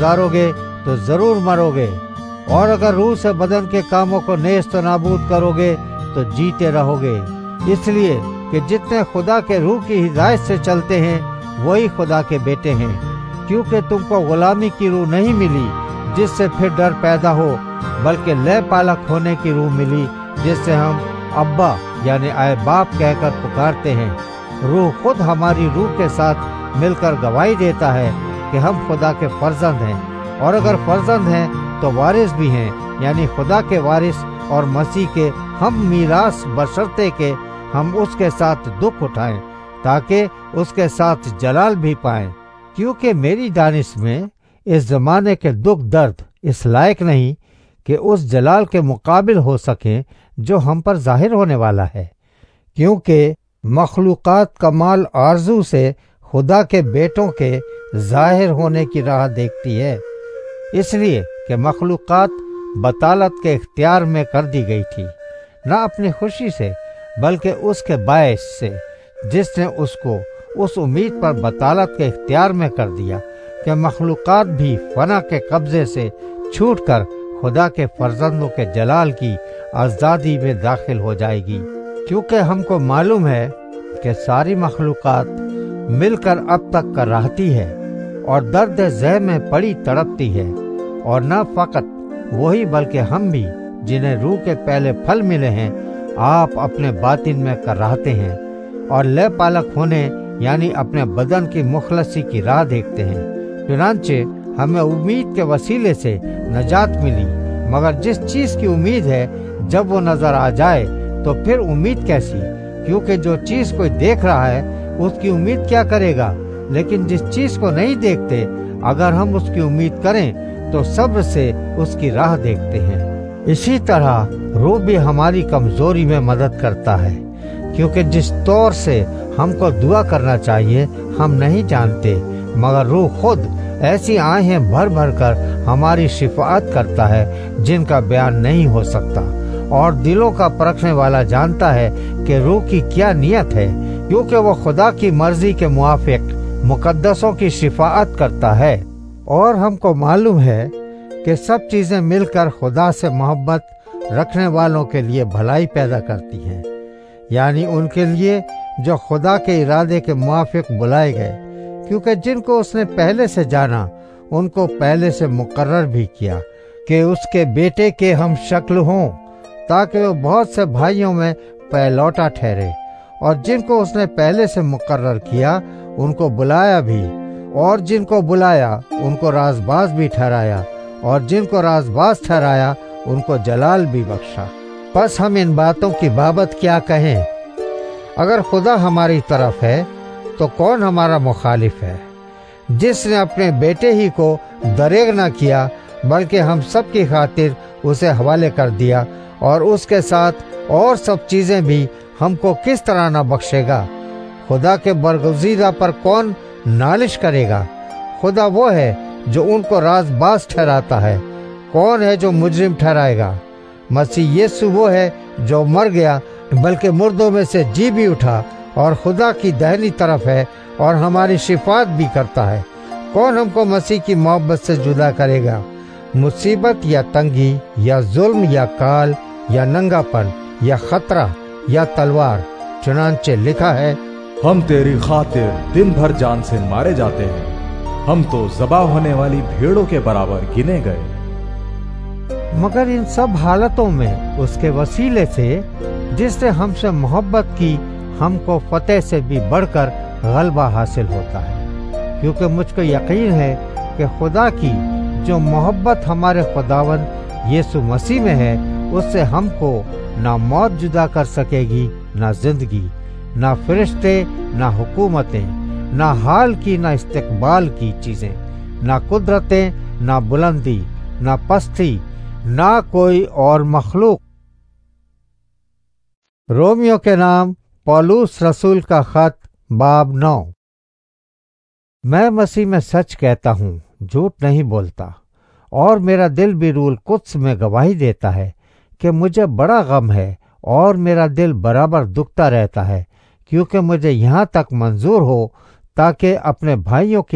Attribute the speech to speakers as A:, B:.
A: गुजारोगे तो जरूर मरोगे, और अगर रूह से बदन के कामों को नेस्त नाबूद करोगे तो जीते रहोगे। इसलिए कि जितने खुदा के रूह की हिदायत से चलते हैं वही खुदा के बेटे हैं। क्योंकि तुमको गुलामी की रूह नहीं मिली जिससे फिर डर पैदा हो, बल्कि लय पालक होने की रूह मिली जिससे हम अब्बा यानी आए बाप कहकर पुकारते हैं। रूह खुद हमारी रूह के साथ मिलकर गवाही देता है कि हम खुदा के फर्जंद हैं, और अगर फर्जंद हैं तो वारिस भी हैं, यानी खुदा के वारिस और मसीह के हम मीरास, बशर्ते के हम उसके साथ दुख उठाएं ताकि उसके साथ जलाल भी पाएं। क्योंकि मेरी दानिश में इस जमाने के दुख दर्द इस लायक नहीं कि उस जलाल के मुकाबिल हो सकें जो हम पर जाहिर होने वाला है। क्योंकि मखलूकात कमाल आरजू से खुदा के बेटों के जाहिर होने की राह देखती है, इसलिए कि मखलूकात बतालत के इख्तियार में कर दी गई थी, न अपनी खुशी से बल्कि उसके बायस से जिसने उसको उस उम्मीद पर बतालत के इख्तियार में कर दिया कि मखलूकात भी फना के कब्जे से छूटकर खुदा के फर्जंदों के जलाल की आज़ादी में दाखिल हो जाएगी। क्योंकि हमको मालूम है कि सारी मखलूकात मिलकर अब तक कराहती है और दर्द ज़ह में पड़ी तड़पती है, और न फकत वही बल्कि हम भी जिन्हें रूह के पहले फल मिले हैं आप अपने बातिन में कराहते हैं और लय पालक होने यानी अपने बदन की मुखलसी की राह देखते हैं। चुनांचे हमें उम्मीद के वसीले से नजात मिली, मगर जिस चीज की उम्मीद है जब वो नजर आ जाए तो फिर उम्मीद कैसी? क्योंकि जो चीज कोई देख रहा है उसकी उम्मीद क्या करेगा? लेकिन जिस चीज को नहीं देखते अगर हम उसकी उम्मीद करें तो सब्र से उसकी राह देखते हैं। इसी तरह रूह भी हमारी कमजोरी में मदद करता है, क्योंकि जिस तौर से हमको दुआ करना चाहिए हम नहीं जानते, मगर रूह खुद ऐसी आहें भर भर कर हमारी शिफाअत करता है जिनका बयान नहीं हो सकता। और दिलों का परखने वाला जानता है कि रूह की क्या नियत है, क्योंकि वो खुदा की मर्जी के मुआफिक मुकद्दसों की शिफाअत करता है। और हमको मालूम है कि सब चीजें मिलकर खुदा से मोहब्बत रखने वालों के लिए भलाई पैदा करती हैं, यानी उनके लिए जो खुदा के इरादे के मुआफिक बुलाए गए। क्योंकि जिनको उसने पहले से जाना उनको पहले से मुकर्रर भी किया कि उसके बेटे के हम शक्ल हों, ताकि वो बहुत से भाइयों में पहलौटा ठहरे। और जिनको उसने पहले से मुकर्रर किया उनको बुलाया भी, और जिनको बुलाया उनको राजबाज भी ठहराया, और जिनको राजबाज ठहराया उनको जलाल भी बख्शा। बस हम इन बातों की बाबत क्या कहें? अगर खुदा हमारी तरफ है तो कौन हमारा मुखालिफ है? जिसने अपने बेटे ही को दरेग न किया बल्कि हम सब की खातिर उसे हवाले कर दिया, और उसके साथ और सब चीजें भी हमको किस तरह न बख्शेगा? खुदा के बरगुज़ीदा पर कौन नालिश करेगा? खुदा वो है जो उनको राजबाज ठहराता है, कौन है जो मुजरिम ठहराएगा? मसीह यीशु वो है जो मर गया बल्कि मुर्दों में से जी भी उठा, और खुदा की दाहिनी तरफ है और हमारी शिफात भी करता है। कौन हमको मसीह की मोहब्बत से जुदा करेगा? मुसीबत या तंगी या जुल्म या काल या नंगापन या खतरा या तलवार? चुनांचे लिखा है,
B: हम तेरी खातिर दिन भर जान से मारे जाते हैं, हम तो ज़बाह होने वाली भेड़ों के बराबर गिने गए।
A: मगर इन सब हालतों में उसके वसीले से जिसने हमसे मोहब्बत की हमको फतेह से भी बढ़कर गलबा हासिल होता है। क्योंकि मुझको यकीन है कि खुदा की जो मोहब्बत हमारे खुदावंद यीशु मसीह में है उससे हमको ना मौत जुदा कर सकेगी, ना जिंदगी, ना फरिश्ते, ना हुकूमतें, ना हाल की ना इस्तिकबाल की चीजें, ना कुदरतें, ना बुलंदी, ना पस्ती, ना कोई और मखलूक। रोमियो के नाम पौलुस रसूल का खत बाब 9। मैं मसीह में सच कहता हूँ, झूठ नहीं बोलता, और मेरा दिल भी रूल कुद्स में गवाही देता है कि मुझे बड़ा गम है और मेरा दिल बराबर दुखता रहता है, क्योंकि मुझे यहाँ तक मंजूर हो ताकि अपने भाइयों की